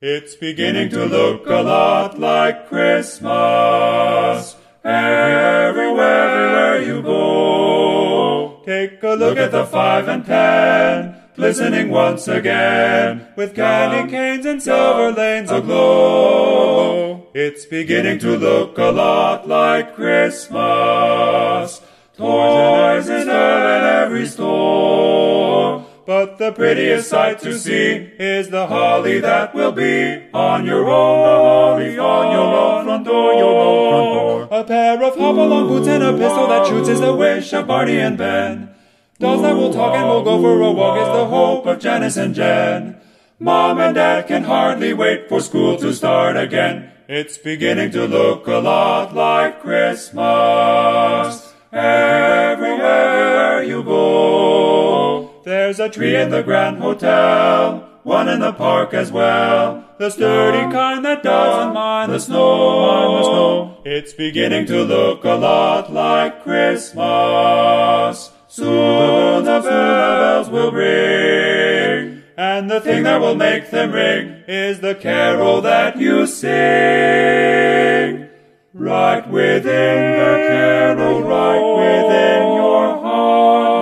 It's beginning to look a lot like Christmas. Everywhere you go. Take a look at the 5 and 10, glistening once again, with candy canes and silver lanes aglow. It's beginning to look a lot like Christmas. Toys in every store. But the prettiest sight to see is the holly that will be on your own front door. A pair of hop-along boots and a pistol that shoots is the wish of Barney and Ben. Dolls that will talk and will go for a walk is the hope of Janice and Jen. Mom and Dad can hardly wait for school to start again. It's beginning to look a lot like Christmas. Everywhere you go. There's a tree in the Grand Hotel, one in the park as well, the sturdy kind that doesn't mind the snow. It's beginning to look a lot like Christmas. Soon the bells will ring, and the thing that will make them ring is the carol that you sing. Right within the carol, right within your heart.